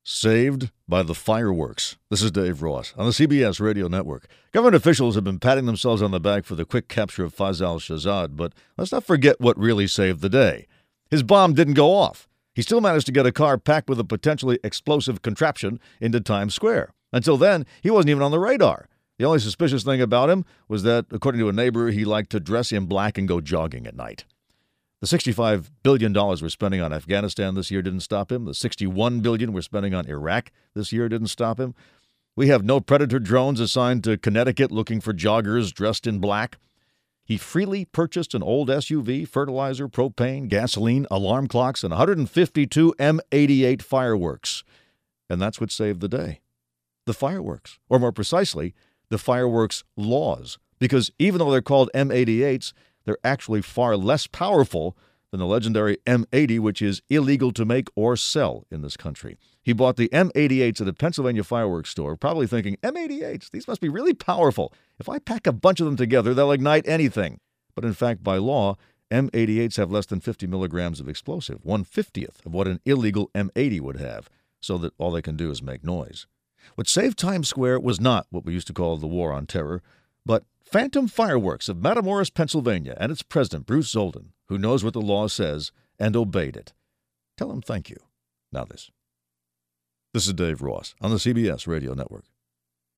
Saved by the fireworks. This is Dave Ross on the CBS Radio Network. Government officials have been patting themselves on the back for the quick capture of Faisal Shahzad, but let's not forget what really saved the day. His bomb didn't go off. He still managed to get a car packed with a potentially explosive contraption into Times Square. Until then, he wasn't even on the radar. The only suspicious thing about him was that, according to a neighbor, he liked to dress in black and go jogging at night. The $65 billion we're spending on Afghanistan this year didn't stop him. The $61 billion we're spending on Iraq this year didn't stop him. We have no Predator drones assigned to Connecticut looking for joggers dressed in black. He freely purchased an old SUV, fertilizer, propane, gasoline, alarm clocks, and 152 M88 fireworks. And that's what saved the day. The fireworks, or more precisely, the fireworks laws. Because even though they're called M88s, they're actually far less powerful than the legendary M80, which is illegal to make or sell in this country. He bought the M88s at a Pennsylvania fireworks store, probably thinking, M88s, these must be really powerful. If I pack a bunch of them together, they'll ignite anything. But in fact, by law, M88s have less than 50 milligrams of explosive, 1/50th of what an illegal M80 would have, so that all they can do is make noise. What saved Times Square was not what we used to call the War on Terror, but phantom fireworks of Matamoros, Pennsylvania, and its president, Bruce Zoldan, who knows what the law says and obeyed it. Tell him thank you. Now this. This is Dave Ross on the CBS Radio Network.